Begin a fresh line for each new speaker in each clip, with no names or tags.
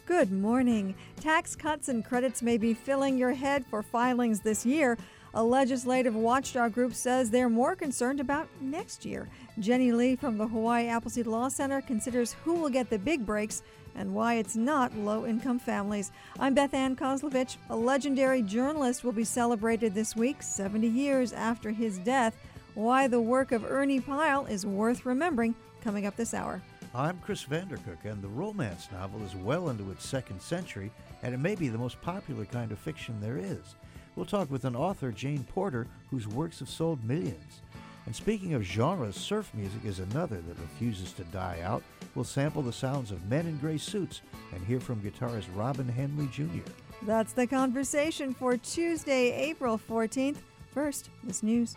Good morning. Tax cuts and credits may be filling your head for filings this year. A legislative watchdog group says they're more concerned about next year. Jenny Lee from the Hawaii Appleseed Law Center considers who will get the big breaks and why it's not low-income families. I'm Beth Ann Kozlovich. A legendary journalist will be celebrated this week, 70 years after his death. Why the work of Ernie Pyle is worth remembering, coming up this hour.
I'm Chris Vandercook, and the romance novel is well into its second century, and it may be the most popular kind of fiction there is. We'll talk with an author, Jane Porter, whose works have sold millions. And speaking of genres, surf music is another that refuses to die out. We'll sample the sounds of men in gray suits and hear from guitarist Robin Henley Jr.
That's the conversation for Tuesday, April 14th. First, this news.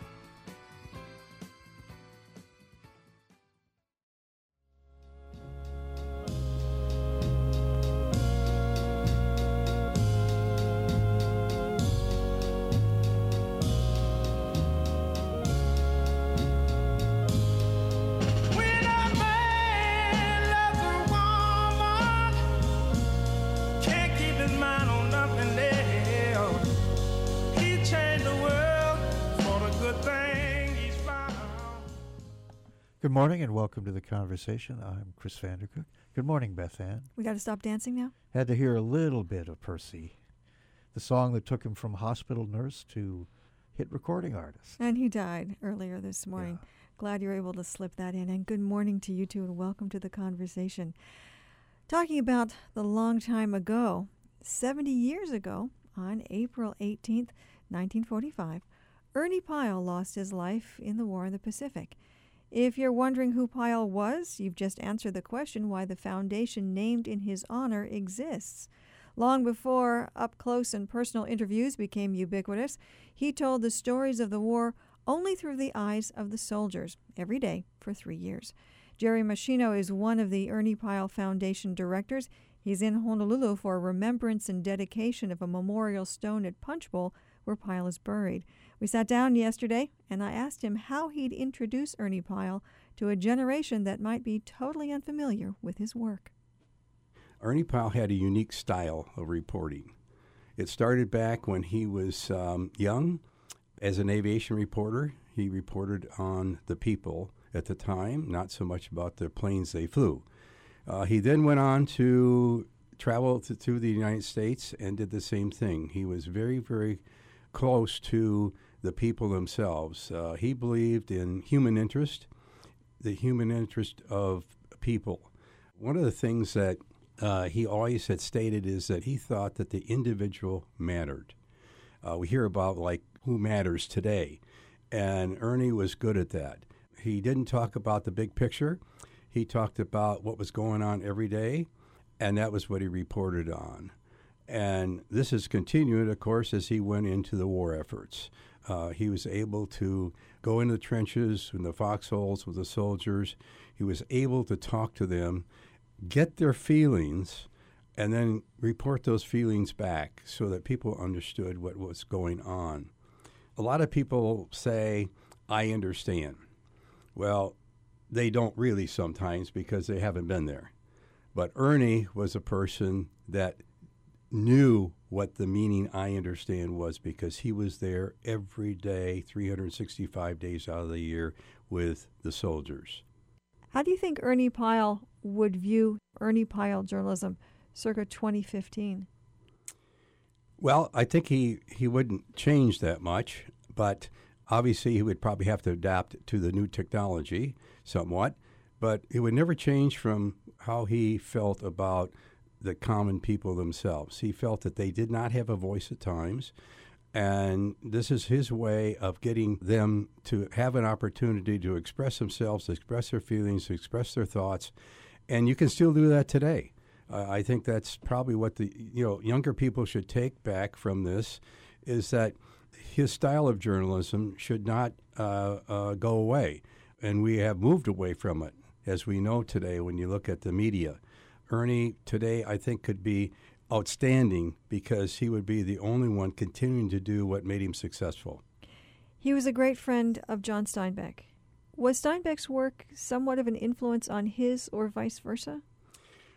Good morning and welcome to the conversation. I'm Chris Vandercook. Good morning, Beth Ann.
We got to stop dancing now?
Had to hear a little bit of Percy, the song that took him from hospital nurse to hit recording artist.
And he died earlier this morning.
Yeah.
Glad you're able to slip that in. And good morning to you two and welcome to the conversation. Talking about the long time ago, 70 years ago, on April 18th, 1945, Ernie Pyle lost his life in the War in the Pacific. If you're wondering who Pyle was, you've just answered the question why the foundation named in his honor exists. Long before up-close and personal interviews became ubiquitous, he told the stories of the war only through the eyes of the soldiers, every day for 3 years. Jerry Machino is one of the Ernie Pyle Foundation directors. He's in Honolulu for remembrance and dedication of a memorial stone at Punch Bowl where Pyle is buried. We sat down yesterday, and I asked him how he'd introduce Ernie Pyle to a generation that might be totally unfamiliar with his work.
Ernie Pyle had a unique style of reporting. It started back when he was young. As an aviation reporter, he reported on the people at the time, not so much about the planes they flew. He then went on to travel to the United States and did the same thing. He was very, very close to the people themselves. He believed in human interest, the human interest of people. One of the things that he always had stated is that he thought that the individual mattered. We hear about, like, who matters today, and Ernie was good at that. He didn't talk about the big picture. He talked about what was going on every day, and that was what he reported on. And this has continued, of course, as he went into the war efforts. He was able to go into the trenches, in the foxholes with the soldiers. He was able to talk to them, get their feelings, and then report those feelings back so that people understood what was going on. A lot of people say, I understand. Well, they don't really sometimes because they haven't been there. But Ernie was a person that knew what the meaning I understand was because he was there every day, 365 days out of the year with the soldiers.
How do you think Ernie Pyle would view Ernie Pyle journalism circa 2015?
Well, I think he wouldn't change that much, but obviously he would probably have to adapt to the new technology somewhat, but it would never change from how he felt about the common people themselves. He felt that they did not have a voice at times, and this is his way of getting them to have an opportunity to express themselves, express their feelings, express their thoughts, and you can still do that today. I think that's probably what the younger people should take back from this, is that his style of journalism should not go away, and we have moved away from it, as we know today when you look at the media. Ernie today, I think, could be outstanding because he would be the only one continuing to do what made him successful.
He was a great friend of John Steinbeck. Was Steinbeck's work somewhat of an influence on his or vice versa?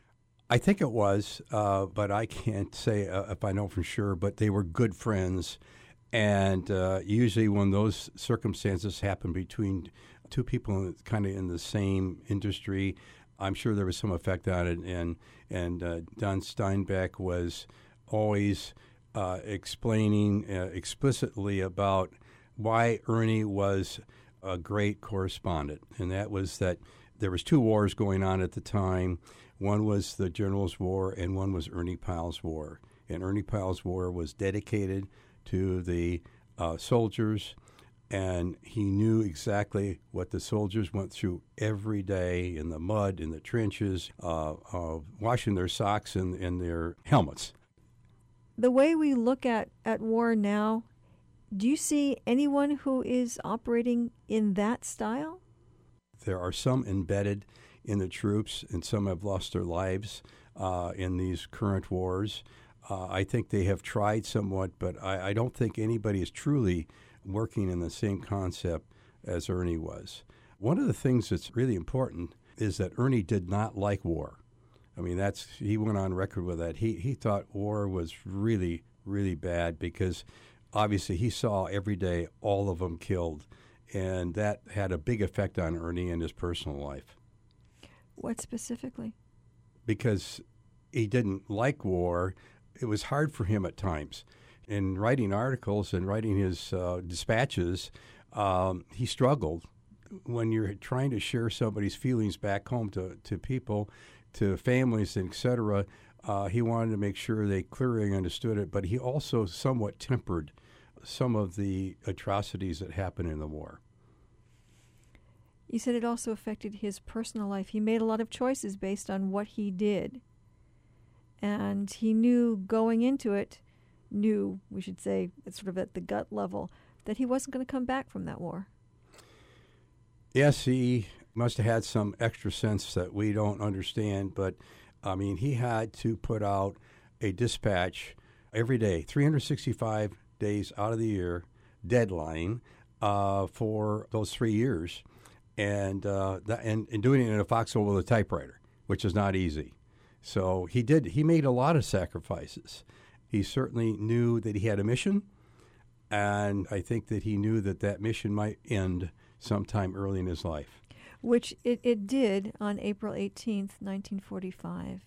I think it was, but I can't say if I know for sure, but they were good friends. And usually when those circumstances happen between two people kind of in the same industry, I'm sure there was some effect on it. And Don Steinbeck was always explaining explicitly about why Ernie was a great correspondent. And that was that there was two wars going on at the time. One was the Generals' War and one was Ernie Pyle's War. And Ernie Pyle's War was dedicated to the soldiers, and he knew exactly what the soldiers went through every day in the mud, in the trenches, washing their socks and their helmets.
The way we look at war now, do you see anyone who is operating in that style?
There are some embedded in the troops, and some have lost their lives in these current wars. I think they have tried somewhat, but I don't think anybody is truly working in the same concept as Ernie was. One of the things that's really important is that Ernie did not like war. I mean, he went on record with that. He thought war was really, really bad because obviously he saw every day all of them killed, and that had a big effect on Ernie and his personal life.
What specifically? Because
he didn't like war. It was hard for him at times. In writing articles and writing his dispatches, he struggled. When you're trying to share somebody's feelings back home to people, to families, et cetera, he wanted to make sure they clearly understood it, but he also somewhat tempered some of the atrocities that happened in the war.
You said it also affected his personal life. He made a lot of choices based on what he did. And he knew going into it, we should say, sort of at the gut level, that he wasn't going to come back from that war.
Yes, he must have had some extra sense that we don't understand, but, I mean, he had to put out a dispatch every day, 365 days out of the year, deadline for those 3 years, and doing it in a foxhole with a typewriter, which is not easy. So he made a lot of sacrifices. He certainly knew that he had a mission, and I think that he knew that mission might end sometime early in his life.
Which it did on April 18th, 1945,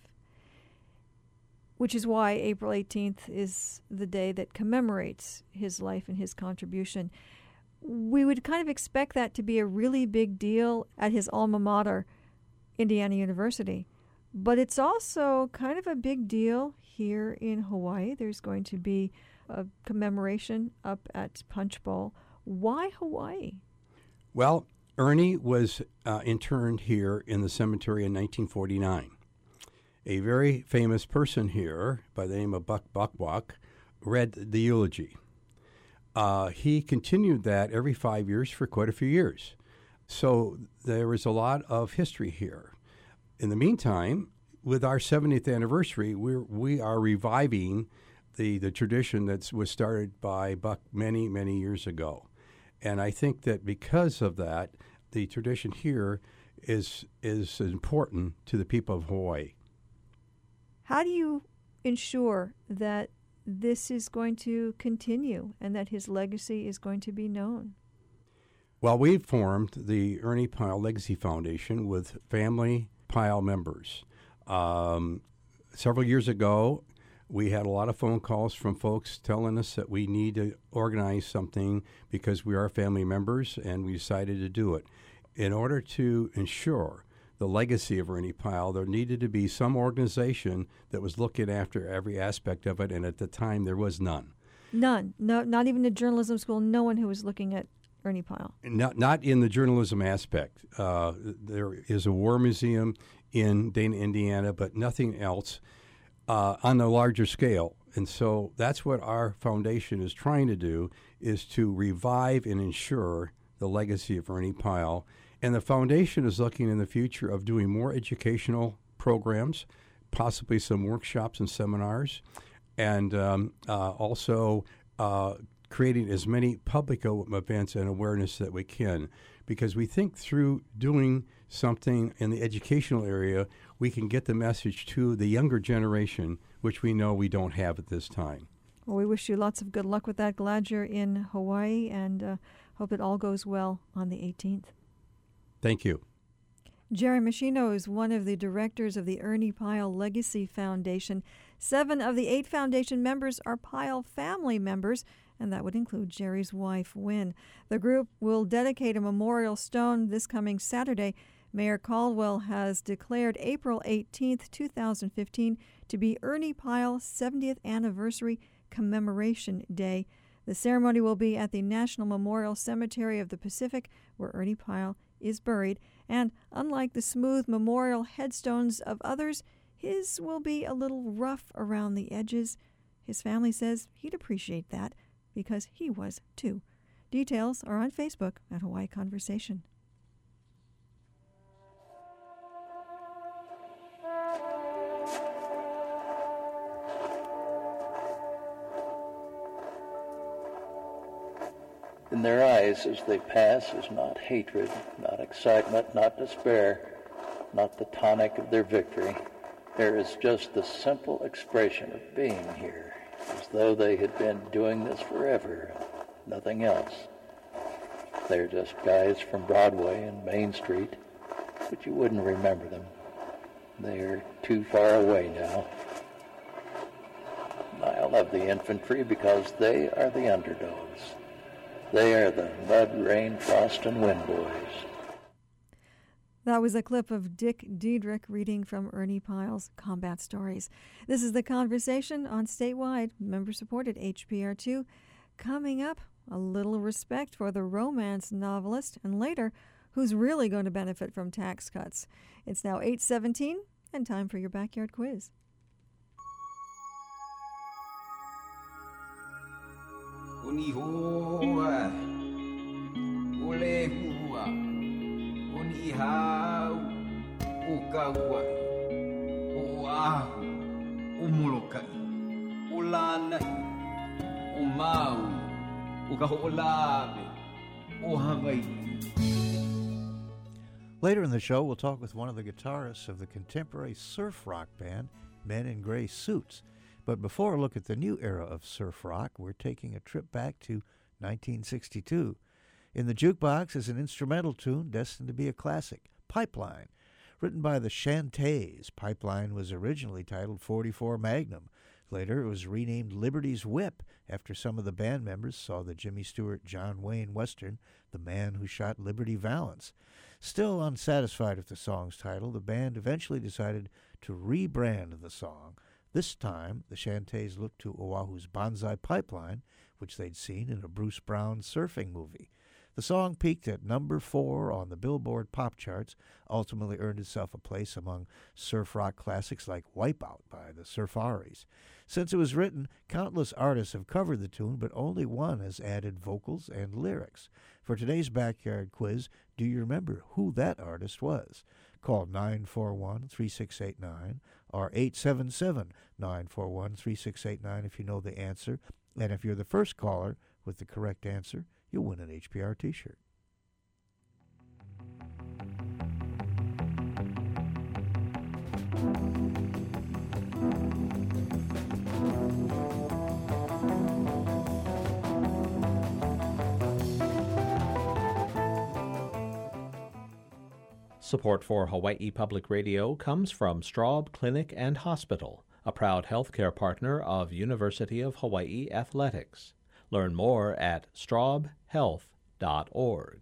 which is why April 18th is the day that commemorates his life and his contribution. We would kind of expect that to be a really big deal at his alma mater, Indiana University. But it's also kind of a big deal here in Hawaii. There's going to be a commemoration up at Punch Bowl. Why Hawaii?
Well, Ernie was interned here in the cemetery in 1949. A very famous person here by the name of Buck Buckwalk read the eulogy. He continued that every 5 years for quite a few years. So there was a lot of history here. In the meantime, with our 70th anniversary, we are reviving the tradition that was started by Buck many, many years ago. And I think that because of that, the tradition here is important to the people of Hawaii.
How do you ensure that this is going to continue and that his legacy is going to be known?
Well, we've formed the Ernie Pyle Legacy Foundation with family Pyle members. Several years ago, we had a lot of phone calls from folks telling us that we need to organize something because we are family members, and we decided to do it. In order to ensure the legacy of Ernie Pyle, there needed to be some organization that was looking after every aspect of it, and at the time there was none.
None. No, not even a journalism school. No one who was looking at Ernie Pyle.
Not in the journalism aspect. There is a war museum in Dana, Indiana, but nothing else on a larger scale. And so that's what our foundation is trying to do, is to revive and ensure the legacy of Ernie Pyle. And the foundation is looking in the future of doing more educational programs, possibly some workshops and seminars, and also creating as many public events and awareness that we can. because we think through doing something in the educational area, we can get the message to the younger generation, which we know we don't have at this time.
Well, we wish you lots of good luck with that. Glad you're in Hawaii, and hope it all goes well on the 18th.
Thank you.
Jerry Machino is one of the directors of the Ernie Pyle Legacy Foundation. 7 of the 8 foundation members are Pyle family members, and that would include Jerry's wife, Wynn. The group will dedicate a memorial stone this coming Saturday. Mayor Caldwell has declared April 18th, 2015 to be Ernie Pyle's 70th anniversary commemoration day. The ceremony will be at the National Memorial Cemetery of the Pacific, where Ernie Pyle is buried. And unlike the smooth memorial headstones of others, his will be a little rough around the edges. His family says he'd appreciate that because he was too. Details are on Facebook at Hawaii Conversation.
In their eyes as they pass is not hatred, not excitement, not despair, not the tonic of their victory. There is just the simple expression of being here, as though they had been doing this forever, nothing else. They're just guys from Broadway and Main Street, but you wouldn't remember them. They're too far away now. I love the infantry because they are the underdogs. They are the mud, rain, frost, and wind boys.
That was a clip of Dick Diedrich reading from Ernie Pyle's Combat Stories. This is The Conversation on statewide, member-supported HPR2. Coming up, a little respect for the romance novelist, and later, who's really going to benefit from tax cuts. It's now 8:17, and time for your backyard quiz.
Uni hoa, ole hua, uni hau, ukaua, oahu, umolokai, ulanai, umau, ukaho'olawe, o Hawaii.
Later in the show, we'll talk with one of the guitarists of the contemporary surf rock band, Men in Gray Suits. But before a look at the new era of surf rock, we're taking a trip back to 1962. In the jukebox is an instrumental tune destined to be a classic, Pipeline. Written by the Chantays, Pipeline was originally titled 44 Magnum. Later, it was renamed Liberty's Whip after some of the band members saw the Jimmy Stewart John Wayne Western, The Man Who Shot Liberty Valance. Still unsatisfied with the song's title, the band eventually decided to rebrand the song. This time, the Chantays looked to Oahu's Banzai Pipeline, which they'd seen in a Bruce Brown surfing movie. The song peaked at number 4 on the Billboard pop charts, ultimately earned itself a place among surf rock classics like Wipeout by the Surfaris. Since it was written, countless artists have covered the tune, but only one has added vocals and lyrics. For today's Backyard Quiz, do you remember who that artist was? Call 941-3689 or 877-941-3689 if you know the answer. And if you're the first caller with the correct answer, you'll win an HPR t-shirt.
Support for Hawaii Public Radio comes from Straub Clinic and Hospital, a proud healthcare partner of University of Hawaii Athletics. Learn more at straubhealth.org.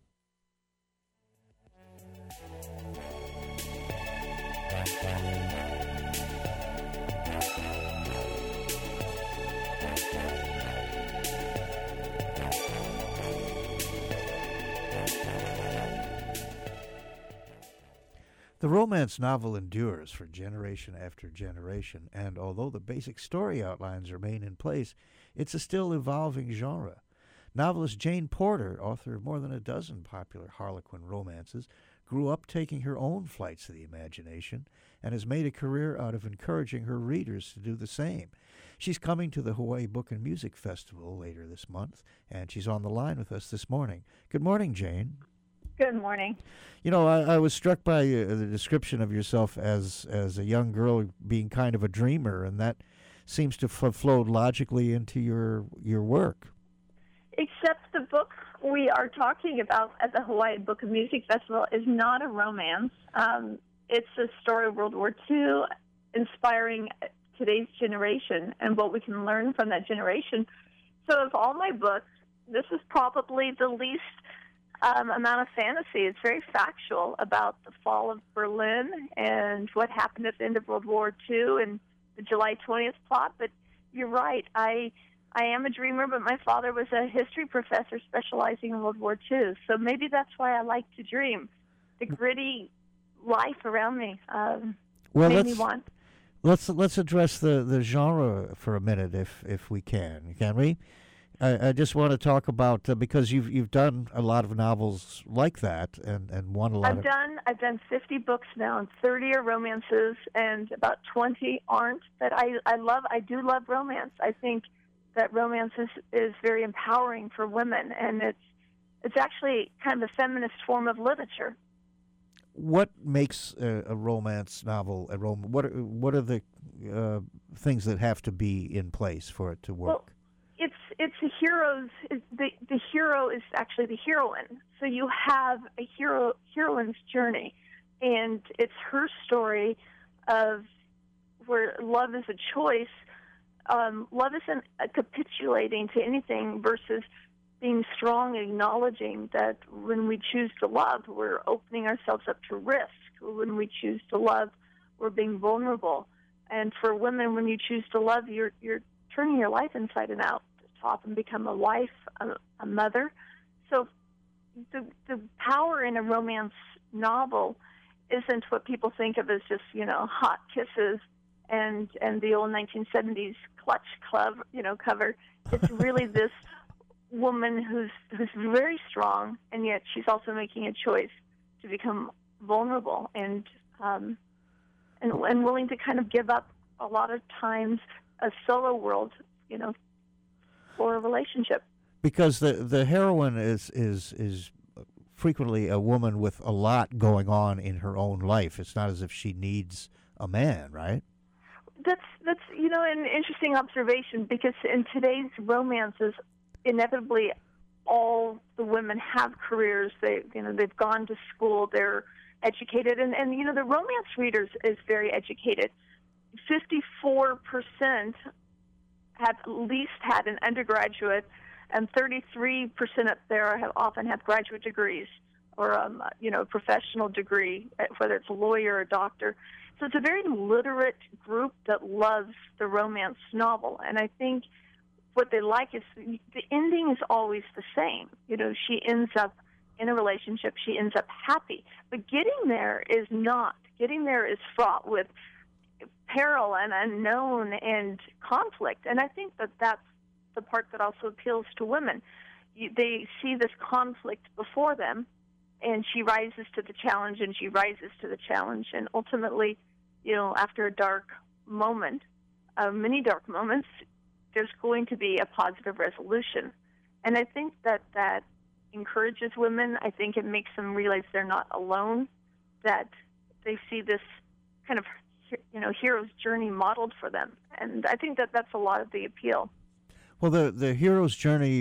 The romance novel endures for generation after generation, and although the basic story outlines remain in place, it's a still evolving genre. Novelist Jane Porter, author of more than a dozen popular Harlequin romances, grew up taking her own flights of the imagination and has made a career out of encouraging her readers to do the same. She's coming to the Hawaii Book and Music Festival later this month, and she's on the line with us this morning. Good morning, Jane.
Good morning.
You know, I was struck by the description of yourself as a young girl being kind of a dreamer, and that seems to have flowed logically into your work.
Except the book we are talking about at the Hawaii Book and Music Festival is not a romance. It's a story of World War II, inspiring today's generation and what we can learn from that generation. So of all my books, this is probably the least amount of fantasy. It's very factual about the fall of Berlin and what happened at the end of World War II and the July 20th plot. But you're right. I am a dreamer, but my father was a history professor specializing in World War II. So maybe that's why I like to dream. The gritty life around me made me want.
Let's address the genre for a minute, if we can we? I just want to talk about because you've done a lot of novels like that and won a lot.
I've done 50 books now, and 30 are romances, and about 20 aren't. But I do love romance. I think that romance is very empowering for women, and it's actually kind of a feminist form of literature.
What makes a romance novel a romance? What are the things that have to be in place for it to work?
Well, it's a hero's. The hero is actually the heroine. So you have a heroine's journey, and it's her story of where love is a choice. Love isn't capitulating to anything versus being strong, acknowledging that when we choose to love, we're opening ourselves up to risk. When we choose to love, we're being vulnerable. And for women, when you choose to love, you're turning your life inside and out to often become a wife, a mother. So the power in a romance novel isn't what people think of as just, hot kisses and the old 1970s Clutch Club, cover. It's really this woman who's very strong, and yet she's also making a choice to become vulnerable and willing to kind of give up a lot of times a solo world, for a relationship.
Because the heroine is frequently a woman with a lot going on in her own life. It's not as if she needs a man, right?
That's an interesting observation, because in today's romances, inevitably all the women have careers. They've gone to school, they're educated, and the romance readers is very educated. 54% have at least had an undergraduate, and 33% up there often have graduate degrees or a professional degree, whether it's a lawyer or a doctor. So it's a very literate group that loves the romance novel, and I think what they like is the ending is always the same. She ends up in a relationship, she ends up happy, but getting there is not. Getting there is fraught with peril and unknown and conflict, and I think that's the part that also appeals to women. They see this conflict before them, and she rises to the challenge, and she rises to the challenge, and ultimately, after a dark moment, many dark moments, there's going to be a positive resolution. And I think that encourages women. I think it makes them realize they're not alone, that they see this kind of hero's journey modeled for them. And I think that's a lot of the appeal.
Well, the hero's journey,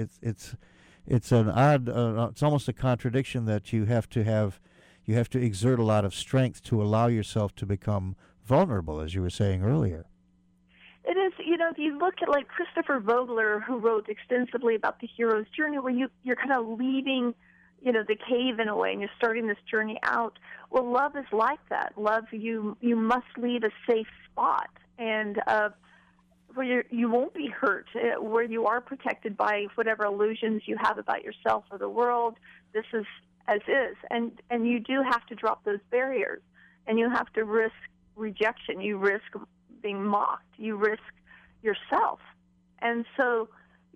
it's an odd, it's almost a contradiction that you have to exert a lot of strength to allow yourself to become vulnerable, as you were saying earlier.
It is, if you look at like Christopher Vogler, who wrote extensively about the hero's journey, where you're kind of leaving, the cave in a way, and you're starting this journey out. Well, love is like that. Love, you must leave a safe spot, and where you won't be hurt, where you are protected by whatever illusions you have about yourself or the world. This is as is, and you do have to drop those barriers, and you have to risk rejection. You risk being mocked. You risk yourself. And so,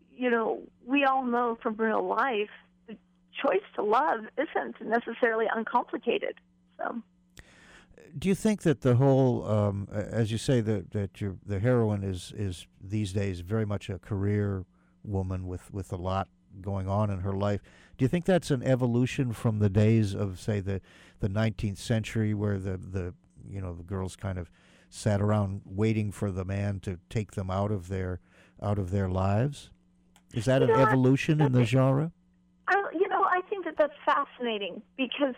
we all know from real life, the choice to love isn't necessarily uncomplicated. So,
do you think that the whole, as you say, that the heroine is these days very much a career woman with a lot going on in her life. Do you think that's an evolution from the days of, say, the 19th century, where the girls kind of sat around waiting for the man to take them out of their lives? Is that an evolution in the genre?
I think that's fascinating because,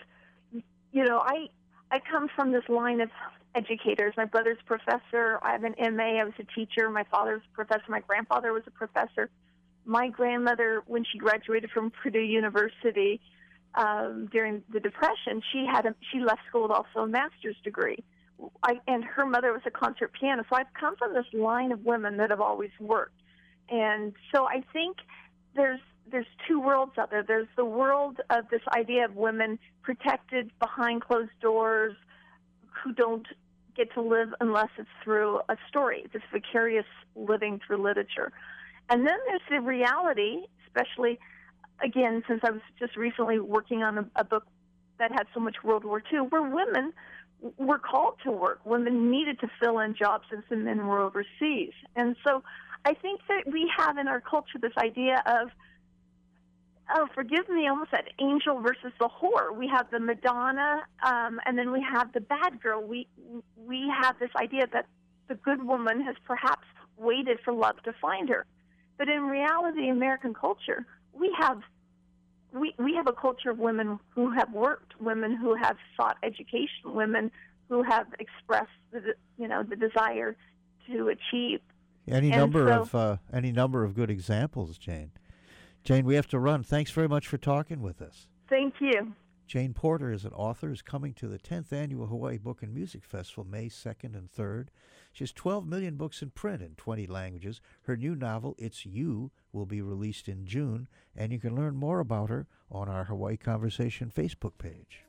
I come from this line of educators. My brother's a professor. I have an MA. I was a teacher. My father's a professor. My grandfather was a professor. My grandmother, when she graduated from Purdue University during the Depression, she left school with also a master's degree. And her mother was a concert pianist. So I've come from this line of women that have always worked. And so I think there's two worlds out there. There's the world of this idea of women protected behind closed doors who don't get to live unless it's through a story, this vicarious living through literature. And then there's the reality, especially, again, since I was just recently working on a book that had so much World War II, where women were called to work. Women needed to fill in jobs as the men were overseas. And so I think that we have in our culture this idea of, forgive me, almost that angel versus the whore. We have the Madonna, and then we have the bad girl. We have this idea that the good woman has perhaps waited for love to find her. But in reality, American culture, we have a culture of women who have worked, women who have sought education, women who have expressed the desire to achieve.
Any number of good examples, Jane. Jane, we have to run. Thanks very much for talking with us.
Thank you.
Jane Porter is an author, is coming to the 10th Annual Hawaii Book and Music Festival May 2nd and 3rd. She has 12 million books in print in 20 languages. Her new novel, It's You, will be released in June, and you can learn more about her on our Hawaii Conversation Facebook page.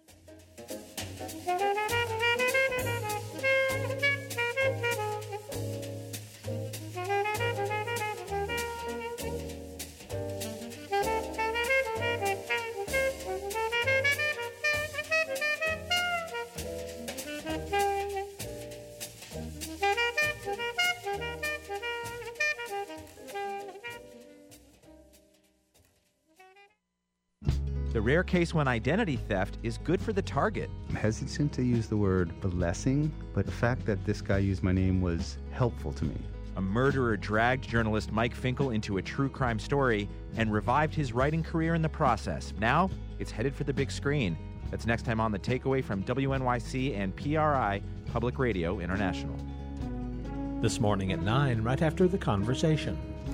The rare case when identity theft is good for the target.
I'm hesitant to use the word blessing, but the fact that this guy used my name was helpful to me.
A murderer dragged journalist Mike Finkel into a true crime story and revived his writing career in the process. Now, it's headed for the big screen. That's next time on The Takeaway from WNYC and PRI, Public Radio International.
This morning at 9, right after The Conversation.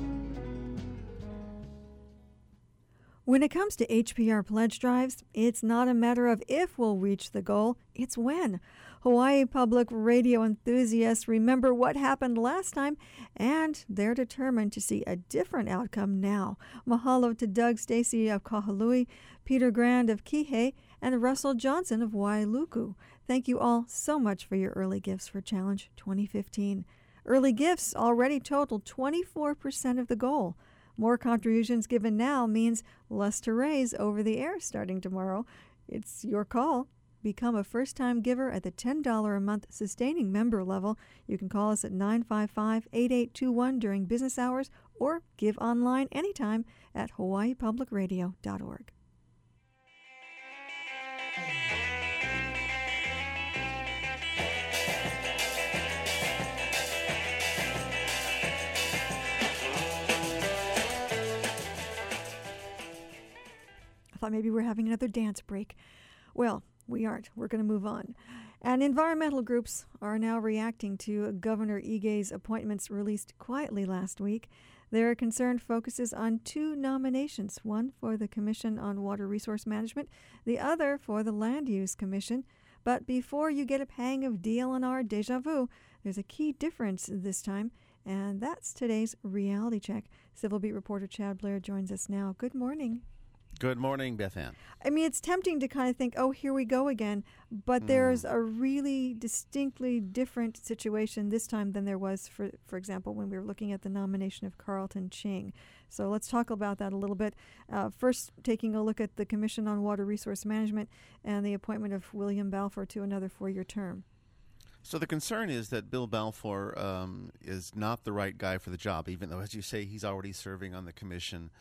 When it comes to HPR pledge drives, it's not a matter of if we'll reach the goal, it's when. Hawaii Public Radio enthusiasts remember what happened last time, and they're determined to see a different outcome now. Mahalo to Doug Stacy of Kahului, Peter Grand of Kihei, and Russell Johnson of Wailuku. Thank you all so much for your early gifts for Challenge 2015. Early gifts already total 24% of the goal. More contributions given now means less to raise over the air starting tomorrow. It's your call. Become a first-time giver at the $10 a month sustaining member level. You can call us at 955-8821 during business hours or give online anytime at hawaiipublicradio.org. Thought maybe we're having another dance break. Well, we aren't. We're going to move on. And environmental groups are now reacting to Governor Ige's appointments released quietly last week. Their concern focuses on two nominations, one for the Commission on Water Resource Management, the other for the Land Use Commission. But before you get a pang of DLNR deja vu, there's a key difference this time, and that's today's reality check. Civil Beat reporter Chad Blair joins us now. Good morning.
Good morning, Beth Ann.
I mean, it's tempting to kind of think, oh, here we go again. But there's a really distinctly different situation this time than there was, for example, when we were looking at the nomination of Carlton Ching. So let's talk about that a little bit. First, taking a look at the Commission on Water Resource Management and the appointment of William Balfour to another 4-year term.
So the concern is that Bill Balfour is not the right guy for the job, even though, as you say, he's already serving on the Commission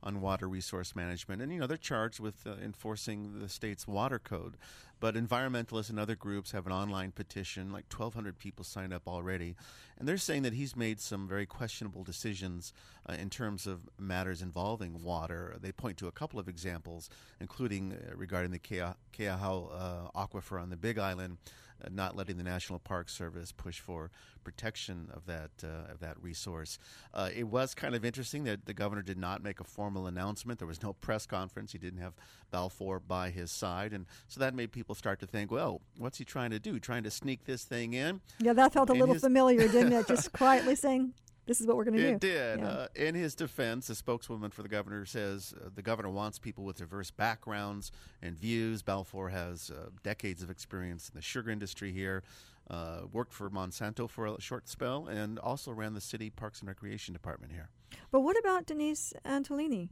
on water resource management. And, they're charged with enforcing the state's water code. But environmentalists and other groups have an online petition, like 1,200 people signed up already. And they're saying that he's made some very questionable decisions in terms of matters involving water. They point to a couple of examples, including regarding the Keauhou aquifer on the Big Island, not letting the National Park Service push for protection of that resource. It was kind of interesting that the governor did not make a formal announcement. There was no press conference. He didn't have Balfour by his side. And so that made people start to think, well, what's he trying to do? Trying to sneak this thing in?
Yeah, that felt a little familiar, didn't it? Just quietly saying, this is what we're going to do.
It did.
Yeah.
In his defense, the spokeswoman for the governor says the governor wants people with diverse backgrounds and views. Balfour has decades of experience in the sugar industry here, worked for Monsanto for a short spell, and also ran the city Parks and Recreation Department here.
But what about Denise Antolini?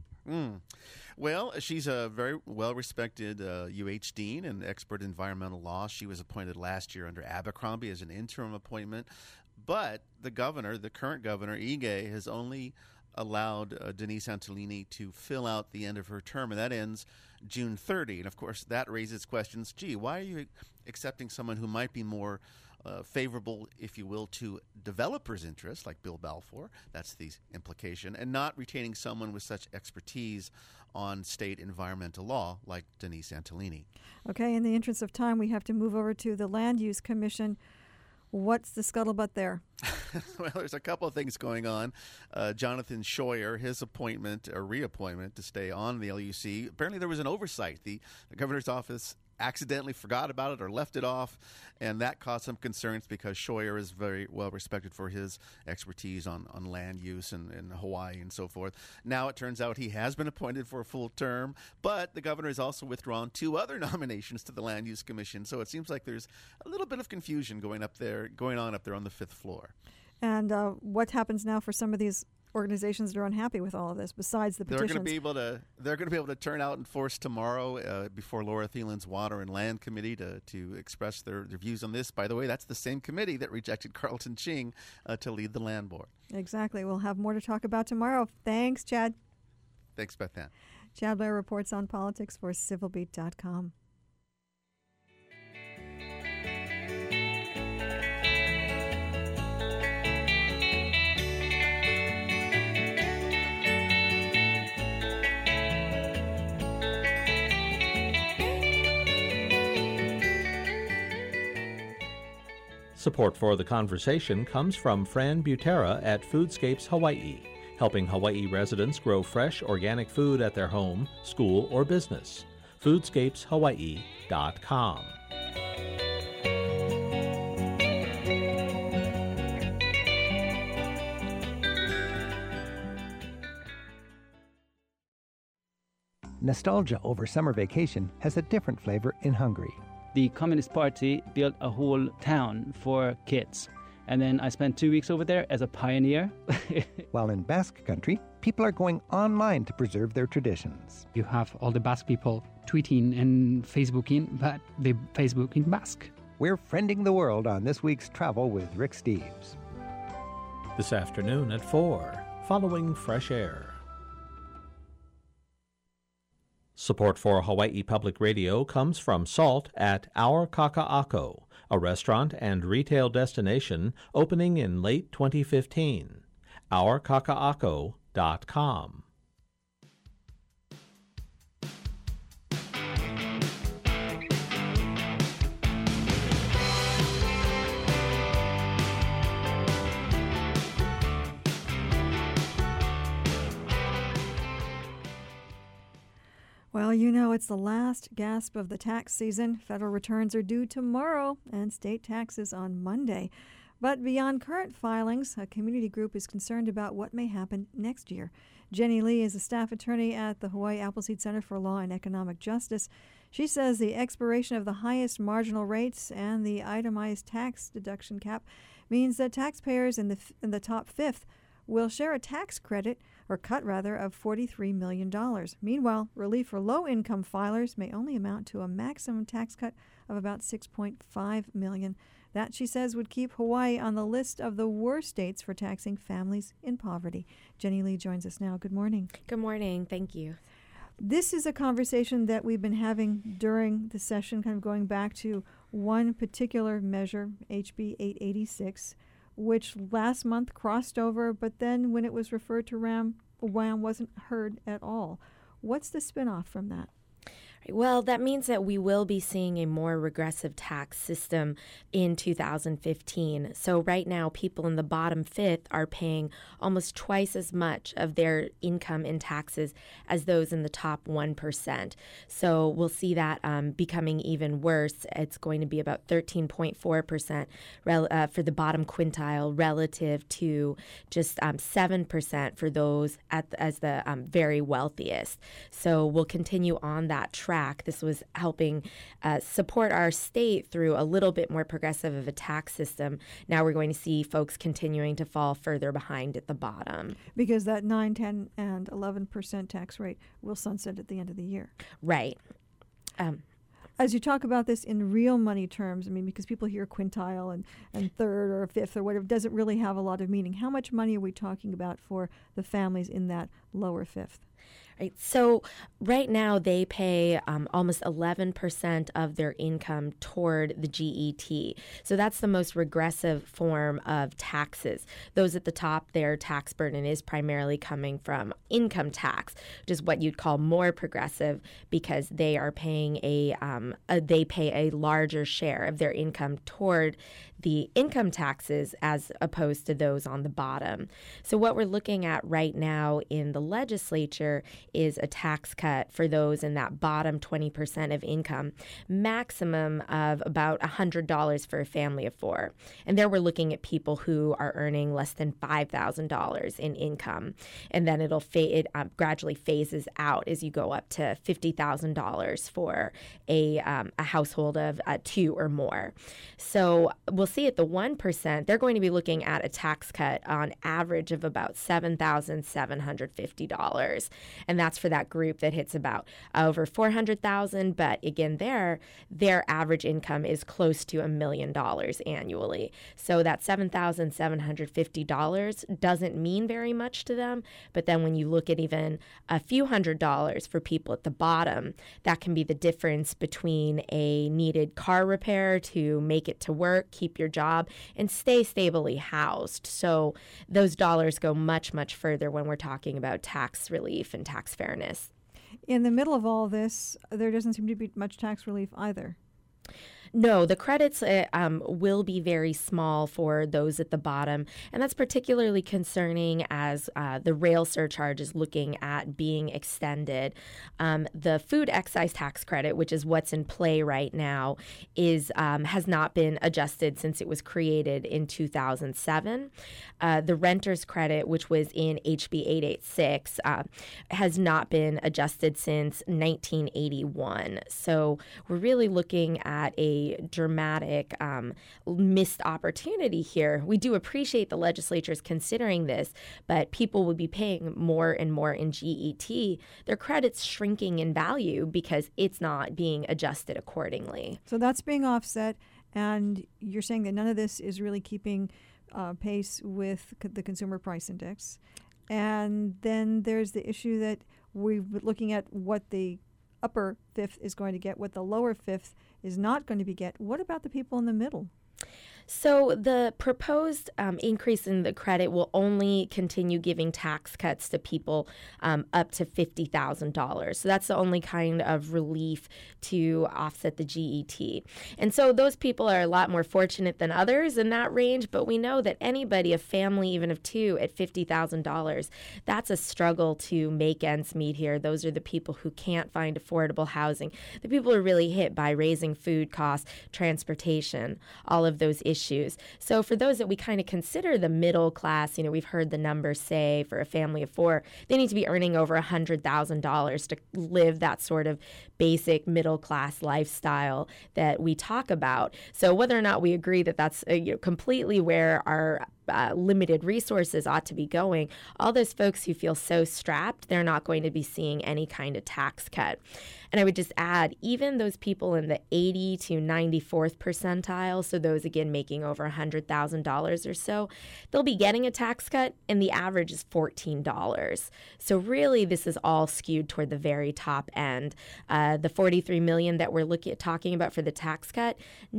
Well, she's a very well-respected UH dean and expert in environmental law. She was appointed last year under Abercrombie as an interim appointment. But the current governor, Ige, has only allowed Denise Antolini to fill out the end of her term, and that ends June 30. And, of course, that raises questions. Gee, why are you accepting someone who might be more favorable, if you will, to developers' interests, like Bill Balfour? That's the implication. And not retaining someone with such expertise on state environmental law like Denise Antolini.
Okay, in the interest of time, we have to move over to the Land Use Commission. What's the scuttlebutt there?
Well, there's a couple of things going on. Jonathan Scheuer, his reappointment to stay on the LUC. Apparently there was an oversight. The governor's office accidentally forgot about it or left it off, and that caused some concerns because Scheuer is very well respected for his expertise on land use in Hawaii and so forth. Now it turns out he has been appointed for a full term, but the governor has also withdrawn 2 other nominations to the Land Use Commission, so it seems like there's a little bit of confusion going on up there on the 5th floor.
And what happens now for some of these organizations that are unhappy with all of this, besides the petitions?
They're going to be able to turn out in force tomorrow before Laura Thielen's Water and Land Committee to express their views on this. By the way, that's the same committee that rejected Carlton Ching to lead the land board.
Exactly. We'll have more to talk about tomorrow. Thanks, Chad.
Thanks, Beth Ann.
Chad Blair reports on politics for civilbeat.com.
Support for the conversation comes from Fran Butera at Foodscapes Hawaii, helping Hawaii residents grow fresh organic food at their home, school, or business. Foodscapeshawaii.com.
Nostalgia over summer vacation has a different flavor in Hungary.
The Communist Party built a whole town for kids. And then I spent 2 weeks over there as a pioneer.
While in Basque Country, people are going online to preserve their traditions.
You have all the Basque people tweeting and Facebooking, but they Facebook in Basque.
We're friending the world on this week's Travel with Rick Steves.
This afternoon at 4, following Fresh Air. Support for Hawaii Public Radio comes from Salt at Our Kaka'ako, a restaurant and retail destination opening in late 2015. OurKaka'ako.com.
Well, it's the last gasp of the tax season. Federal returns are due tomorrow and state taxes on Monday. But beyond current filings, a community group is concerned about what may happen next year. Jenny Lee is a staff attorney at the Hawaii Appleseed Center for Law and Economic Justice. She says the expiration of the highest marginal rates and the itemized tax deduction cap means that taxpayers in the top fifth will share a tax credit, or cut rather, of $43 million. Meanwhile, relief for low-income filers may only amount to a maximum tax cut of about $6.5 million. That, she says, would keep Hawaii on the list of the worst states for taxing families in poverty. Jenny Lee joins us now. Good morning.
Good morning. Thank you.
This is a conversation that we've been having during the session, kind of going back to one particular measure, HB 886, which last month crossed over, but then when it was referred to WHAM wasn't heard at all. What's the spinoff from that?
Well, that means that we will be seeing a more regressive tax system in 2015. So right now, people in the bottom fifth are paying almost twice as much of their income in taxes as those in the top 1%. So we'll see that becoming even worse. It's going to be about 13.4% for the bottom quintile relative to just 7% for those as the very wealthiest. So we'll continue on that track. This was helping support our state through a little bit more progressive of a tax system. Now we're going to see folks continuing to fall further behind at the bottom.
Because that 9, 10, and 11% tax rate will sunset at the end of the year.
Right.
As you talk about this in real money terms, I mean, because people hear quintile and third or fifth or whatever, doesn't really have a lot of meaning. How much money are we talking about for the families in that lower fifth?
Right. So right now they pay almost 11% of their income toward the GET. So that's the most regressive form of taxes. Those at the top, their tax burden is primarily coming from income tax, which is what you'd call more progressive because they are paying they pay a larger share of their income toward the income taxes as opposed to those on the bottom. So what we're looking at right now in the legislature is a tax cut for those in that bottom 20% of income, maximum of about $100 for a family of four. And there we're looking at people who are earning less than $5,000 in income. And then it gradually phases out as you go up to $50,000 for a household of two or more. So we'll see at the 1%, they're going to be looking at a tax cut on average of about $7,750. And that's for that group that hits about over $400,000. But again, their average income is close to $1 million annually. So that $7,750 doesn't mean very much to them. But then when you look at even a few $100s for people at the bottom, that can be the difference between a needed car repair to make it to work, keep your job, and stay stably housed. So those dollars go much, much further when we're talking about tax relief and tax fairness.
In the middle of all this, there doesn't seem to be much tax relief either.
No, the credits will be very small for those at the bottom, and that's particularly concerning as the rail surcharge is looking at being extended. The food excise tax credit, which is what's in play right now, has not been adjusted since it was created in 2007. The renter's credit, which was in HB 886, has not been adjusted since 1981. So we're really looking at a dramatic missed opportunity here. We do appreciate the legislature's considering this, but people will be paying more and more in GET. Their credit's shrinking in value because it's not being adjusted accordingly.
So that's being offset, and you're saying that none of this is really keeping pace with the consumer price index. And then there's the issue that we're looking at what the upper fifth is going to get, what the lower fifth is not going to get. What about the people in the middle?
So the proposed increase in the credit will only continue giving tax cuts to people up to $50,000. So that's the only kind of relief to offset the GET. And so those people are a lot more fortunate than others in that range, but we know that anybody, a family even of two at $50,000, that's a struggle to make ends meet here. Those are the people who can't find affordable housing. The people who are really hit by raising food costs, transportation, all of those issues. So for those that we kind of consider the middle class, we've heard the numbers say for a family of four, they need to be earning over $100,000 to live that sort of basic middle-class lifestyle that we talk about. So whether or not we agree that that's completely where our limited resources ought to be going, all those folks who feel so strapped, they're not going to be seeing any kind of tax cut. And I would just add, even those people in the 80 to 94th percentile, so those again making over $100,000 or so, they'll be getting a tax cut, and the average is $14. So really, this is all skewed toward the very top end. The $43 million that we're talking about for the tax cut,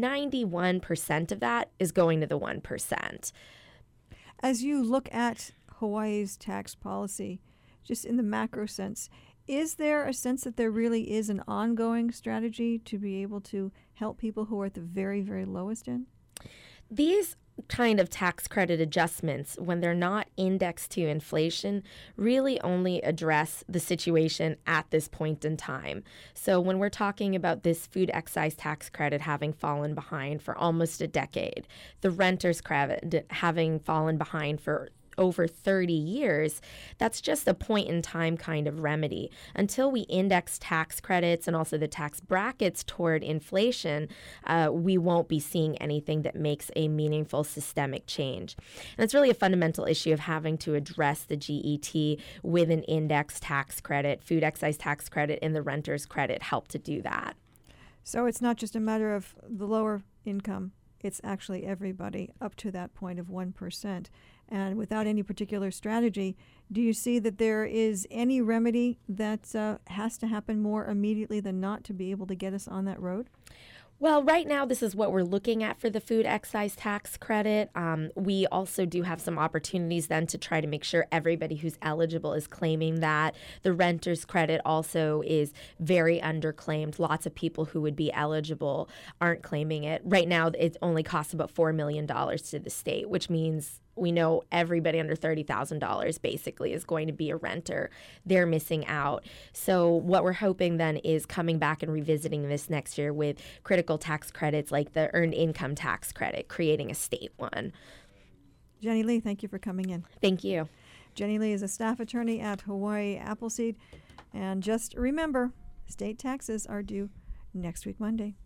91% of that is going to the 1%.
As you look at Hawaii's tax policy, just in the macro sense, is there a sense that there really is an ongoing strategy to be able to help people who are at the very, very lowest end?
These kind of tax credit adjustments, when they're not indexed to inflation, really only address the situation at this point in time. So when we're talking about this food excise tax credit having fallen behind for almost a decade, the renter's credit having fallen behind for over 30 years, that's just a point in time kind of remedy. Until we index tax credits and also the tax brackets toward inflation, we won't be seeing anything that makes a meaningful systemic change. And it's really a fundamental issue of having to address the GET with an index tax credit. Food excise tax credit and the renter's credit help to do that.
So it's not just a matter of the lower income. It's actually everybody up to that point of 1%. And without any particular strategy, do you see that there is any remedy that has to happen more immediately than not to be able to get us on that road?
Well, right now, this is what we're looking at for the food excise tax credit. We also do have some opportunities then to try to make sure everybody who's eligible is claiming that. The renter's credit also is very underclaimed. Lots of people who would be eligible aren't claiming it. Right now, it only costs about $4 million to the state, which means we know everybody under $30,000 basically is going to be a renter. They're missing out. So what we're hoping then is coming back and revisiting this next year with critical tax credits like the earned income tax credit, creating a state one.
Jenny Lee, thank you for coming in.
Thank you.
Jenny Lee is a staff attorney at Hawaii Appleseed. And just remember, state taxes are due next week, Monday.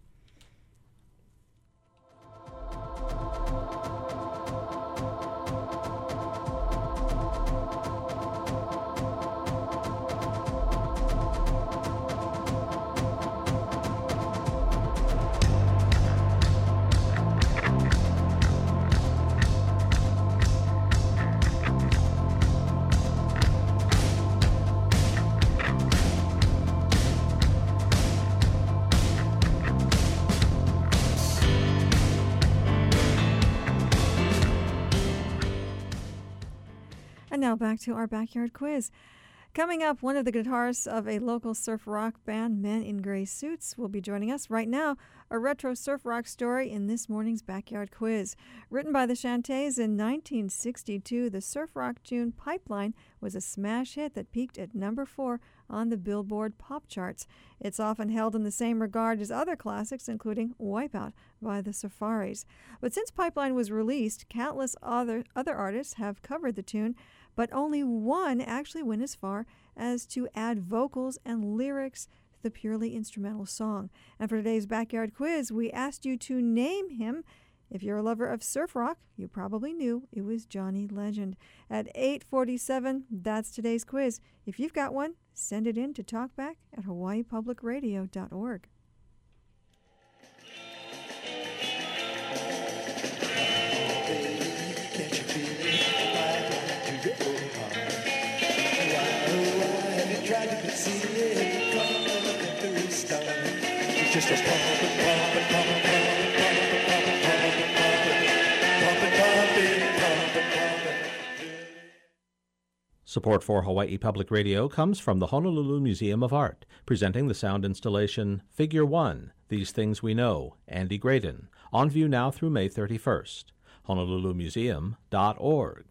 And now back to our backyard quiz. Coming up, one of the guitarists of a local surf rock band, Men in Gray Suits, will be joining us. Right now, a retro surf rock story in this morning's backyard quiz. Written by the Shantays in 1962, the surf rock tune Pipeline was a smash hit that peaked at number 4 on the Billboard pop charts. It's often held in the same regard as other classics, including Wipeout by the Safaris. But since Pipeline was released, countless other artists have covered the tune, but only one actually went as far as to add vocals and lyrics to the purely instrumental song. And for today's backyard quiz, we asked you to name him. If you're a lover of surf rock, you probably knew it was Johnny Legend. At 8:47, that's today's quiz. If you've got one, send it in to talkback@hawaiipublicradio.org.
Just a pump and pump and pump and
Support for Hawaii Public Radio comes from the Honolulu Museum of Art, presenting the sound installation Figure 1, These Things We Know, Andy Graydon, on view now through May 31st. HonoluluMuseum.org.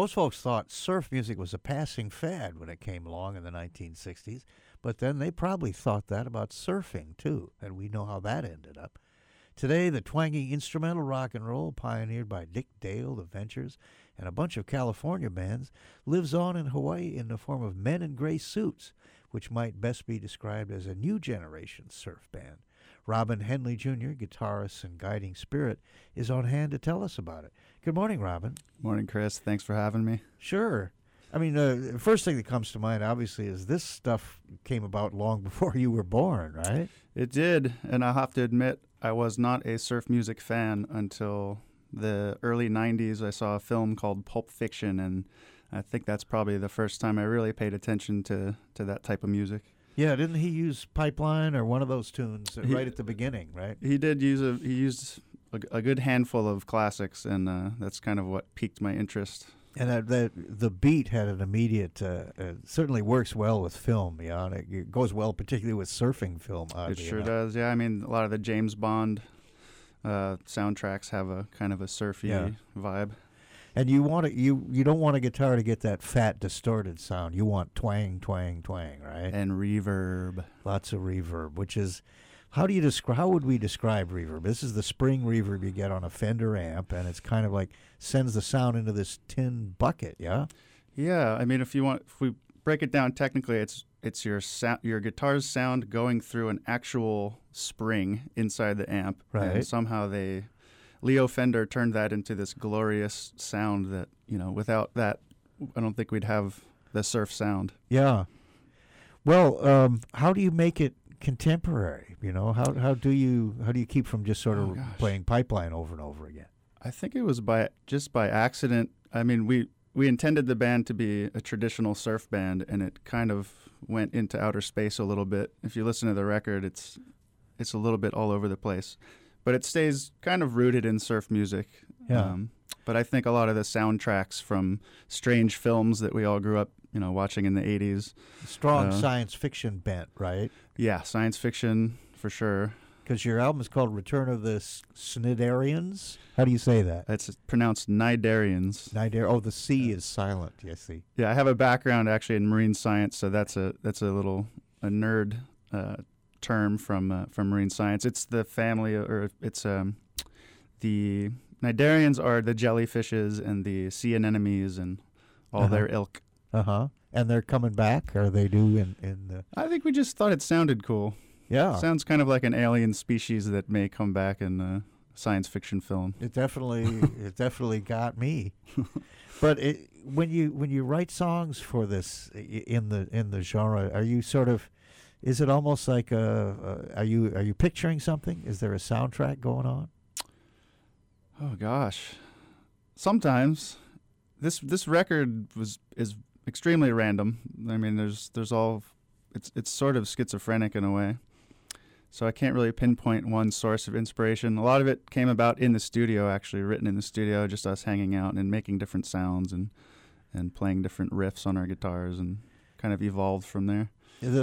Most folks thought surf music was a passing fad when it came along in the 1960s, but then they probably thought that about surfing, too, and we know how that ended up. Today, the twangy instrumental rock and roll pioneered by Dick Dale, the Ventures, and a bunch of California bands lives on in Hawaii in the form of men in gray suits, which might best be described as a new generation surf band. Robin Henley Jr., guitarist and guiding spirit, is on hand to tell us about it. Good morning, Robin.
Morning, Chris. Thanks for having me.
Sure. I mean, the first thing that comes to mind, obviously, is this stuff came about long before you were born, right?
It did, and I have to admit, I was not a surf music fan until the early 90s. I saw a film called Pulp Fiction, and I think that's probably the first time I really paid attention to that type of music.
Yeah, didn't he use Pipeline or one of those tunes right at the beginning, right?
He did used a good handful of classics, and that's kind of what piqued my interest.
And the beat had an immediate, certainly works well with film, yeah. And it goes well particularly with surfing film,
It sure does, yeah. I mean, a lot of the James Bond soundtracks have a kind of a surfy vibe.
And you don't want a guitar to get that fat, distorted sound. You want twang, twang, twang, right?
And reverb.
Lots of reverb, which is, how would we describe reverb? This is the spring reverb you get on a Fender amp, and it's kind of like sends the sound into this tin bucket, yeah?
Yeah, I mean, if we break it down technically, it's your guitar's sound going through an actual spring inside the amp.
Right.
And somehow Leo Fender turned that into this glorious sound that, without that, I don't think we'd have the surf sound.
Yeah. Well, how do you make it contemporary? How do you keep from just sort of playing Pipeline over and over again?
I think it was by accident. I mean, we intended the band to be a traditional surf band, and it kind of went into outer space a little bit. If you listen to the record, it's a little bit all over the place. But it stays kind of rooted in surf music.
Yeah.
But I think a lot of the soundtracks from strange films that we all grew up, watching in the 80s.
Strong science fiction bent, right?
Yeah, science fiction for sure.
Because your album is called Return of the Cnidarians? How do you say that?
It's pronounced Cnidarians.
Oh, the C is silent, you see.
Yeah, I have a background actually in marine science, so that's a nerd term from marine science. It's the family, or it's the Cnidarians are the jellyfishes and the sea anemones and all their ilk.
And they're coming back, or they do in the...
I think we just thought it sounded cool.
Yeah.
Sounds kind of like an alien species that may come back in a science fiction film.
It definitely got me. But when you write songs for this in the genre, are you sort of... Is it almost like are you picturing something? Is there a soundtrack going on?
Oh gosh, sometimes this record is extremely random. I mean, there's all it's sort of schizophrenic in a way. So I can't really pinpoint one source of inspiration. A lot of it came about in the studio, actually written in the studio, just us hanging out and making different sounds and playing different riffs on our guitars, and kind of evolved from there.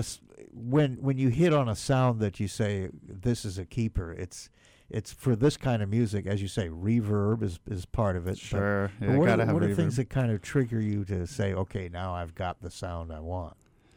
When you hit on a sound that you say this is a keeper, it's for this kind of music, as you say, reverb is part of it.
Sure,
but
yeah,
what
what
are things that kind of trigger you to say, okay, now I've got the sound I want?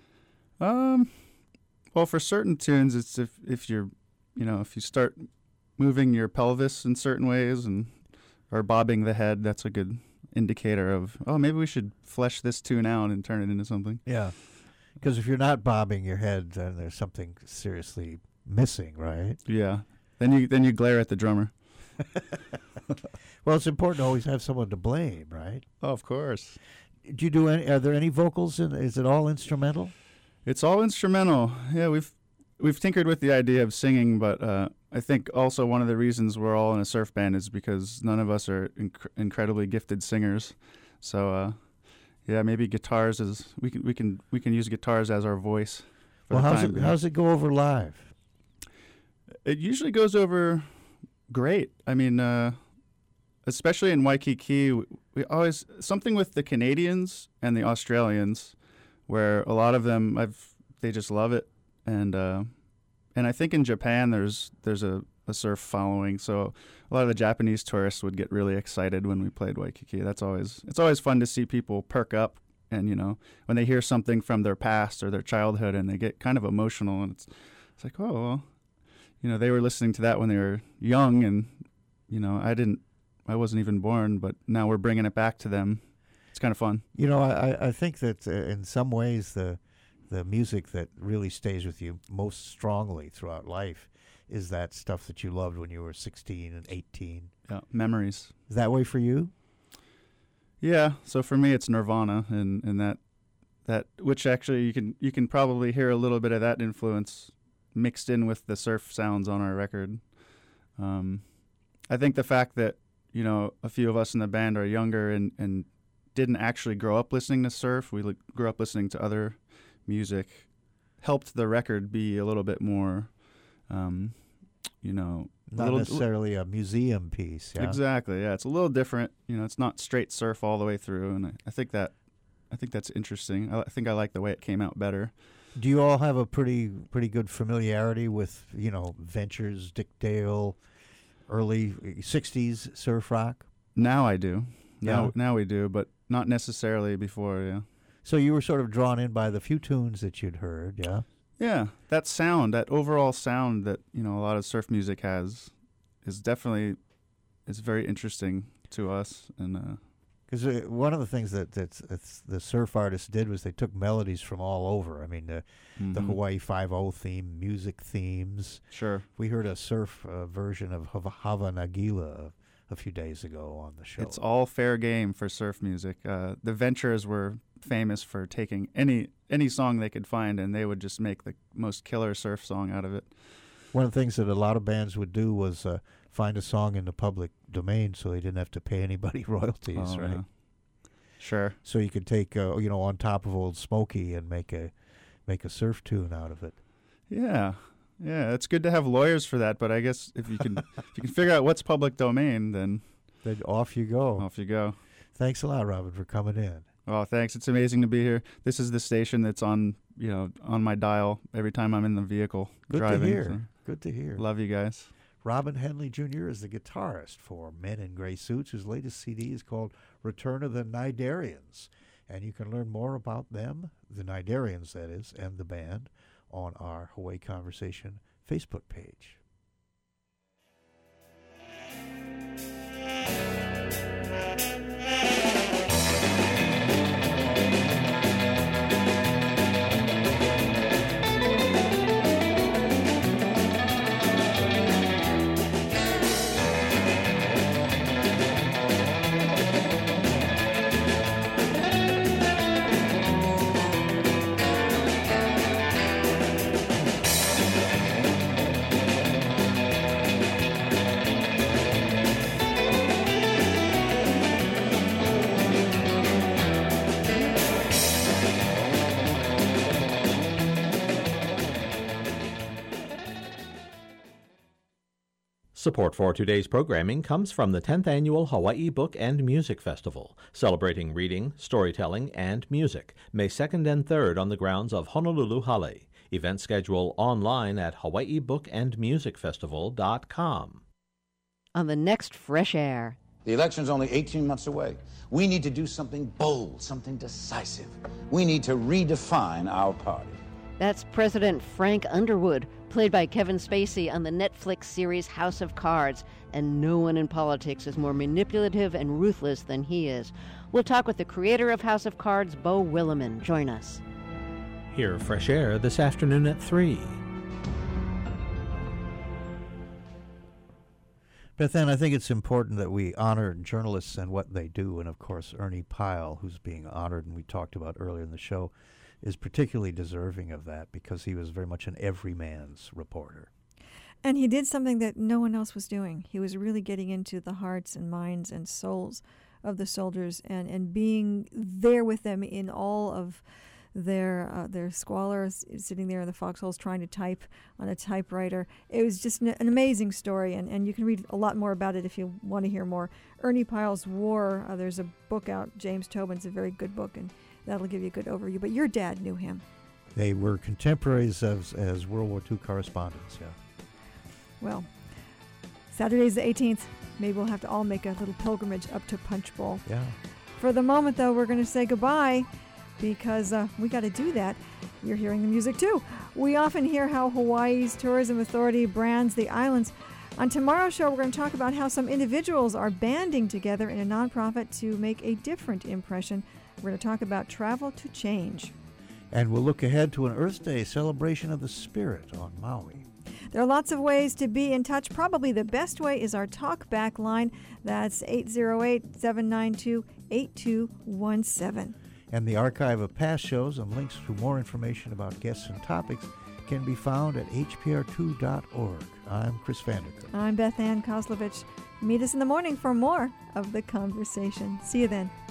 Well, for certain tunes, it's if you start moving your pelvis in certain ways or bobbing the head, that's a good indicator of, maybe we should flesh this tune out and turn it into something.
Yeah. Because if you're not bobbing your head, then there's something seriously missing, right?
Yeah. Then you glare at the drummer.
Well, it's important to always have someone to blame, right?
Oh, of course.
Do you do any? Are there any vocals in? Is it all instrumental?
It's all instrumental. Yeah, we've tinkered with the idea of singing, but I think also one of the reasons we're all in a surf band is because none of us are incredibly gifted singers. So. Yeah, maybe guitars we can use guitars as our voice.
Well, how's it go over live?
It usually goes over great. I mean, especially in Waikiki, we always something with the Canadians and the Australians, where a lot of them they just love it, and I think in Japan there's a a surf following. So a lot of the Japanese tourists would get really excited when we played Waikiki. It's always fun to see people perk up, and when they hear something from their past or their childhood, and they get kind of emotional, and it's like, oh, well, they were listening to that when they were young, and I wasn't even born, but now we're bringing it back to them. It's kind of fun.
I think that in some ways the music that really stays with you most strongly throughout life is that stuff that you loved when you were 16 and 18.
Yeah, memories.
Is that way for you?
Yeah. So for me, it's Nirvana, and that which actually you can probably hear a little bit of that influence mixed in with the surf sounds on our record. I think the fact that a few of us in the band are younger and didn't actually grow up listening to surf, we grew up listening to other music, helped the record be a little bit more,
not necessarily a museum piece. Yeah?
Exactly. Yeah, it's a little different. It's not straight surf all the way through, and I think that's interesting. I think I like the way it came out better.
Do you all have a pretty good familiarity with Ventures, Dick Dale, early 60s surf rock?
Now I do. Now we do, but not necessarily before. Yeah.
So you were sort of drawn in by the few tunes that you'd heard, yeah?
Yeah, that sound, that overall sound that a lot of surf music has, is very interesting to us, and
because one of the things that the surf artists did was they took melodies from all over. I mean, the Hawaii 5-0 theme, music themes.
Sure.
We heard a surf version of Hava Nagila a few days ago on the show.
It's all fair game for surf music. The Ventures were famous for taking any song they could find, and they would just make the most killer surf song out of it.
One of the things that a lot of bands would do was find a song in the public domain so they didn't have to pay anybody royalties, right?
Yeah. Sure.
So you could take, On Top of Old Smoky and make a surf tune out of it.
Yeah. Yeah, it's good to have lawyers for that, but I guess if you can figure out what's public domain, then
off you go.
Off you go.
Thanks a lot, Robin, for coming in.
Oh, thanks. It's amazing to be here. This is the station that's on my dial every time I'm in the vehicle driving.
Good to hear.
So.
Good to hear.
Love you guys.
Robin Henley Jr. is the guitarist for Men in Gray Suits, whose latest CD is called Return of the Nidarians. And you can learn more about them, the Nidarians, that is, and the band, on our Hawaii Conversation Facebook page.
Support for today's programming comes from the 10th Annual Hawaii Book and Music Festival, celebrating reading, storytelling, and music, May 2nd and 3rd on the grounds of Honolulu Hale. Event schedule online at hawaiibookandmusicfestival.com.
On the next Fresh Air.
The election's only 18 months away. We need to do something bold, something decisive. We need to redefine our party.
That's President Frank Underwood, played by Kevin Spacey on the Netflix series House of Cards. And no one in politics is more manipulative and ruthless than he is. We'll talk with the creator of House of Cards, Beau Willimon. Join us.
Hear Fresh Air this afternoon at 3.
Beth Ann, I think it's important that we honor journalists and what they do. And, of course, Ernie Pyle, who's being honored, and we talked about earlier in the show, is particularly deserving of that because he was very much an everyman's reporter.
And he did something that no one else was doing. He was really getting into the hearts and minds and souls of the soldiers and being there with them in all of their squalor, sitting there in the foxholes trying to type on a typewriter. It was just an amazing story, and you can read a lot more about it if you want to hear more. Ernie Pyle's War, there's a book out, James Tobin's a very good book, and that'll give you a good overview. But your dad knew him.
They were contemporaries as World War II correspondents, yeah.
Well, Saturday's the 18th. Maybe we'll have to all make a little pilgrimage up to Punch Bowl.
Yeah.
For the moment, though, we're going to say goodbye because we got to do that. You're hearing the music, too. We often hear how Hawaii's Tourism Authority brands the islands. On tomorrow's show, we're going to talk about how some individuals are banding together in a nonprofit to make a different impression. We're going to talk about travel to change.
And we'll look ahead to an Earth Day celebration of the spirit on Maui.
There are lots of ways to be in touch. Probably the best way is our talk back line. That's 808-792-8217.
And the archive of past shows and links to more information about guests and topics can be found at hpr2.org. I'm Chris Vandercook.
I'm Beth Ann Kozlovich. Meet us in the morning for more of The Conversation. See you then.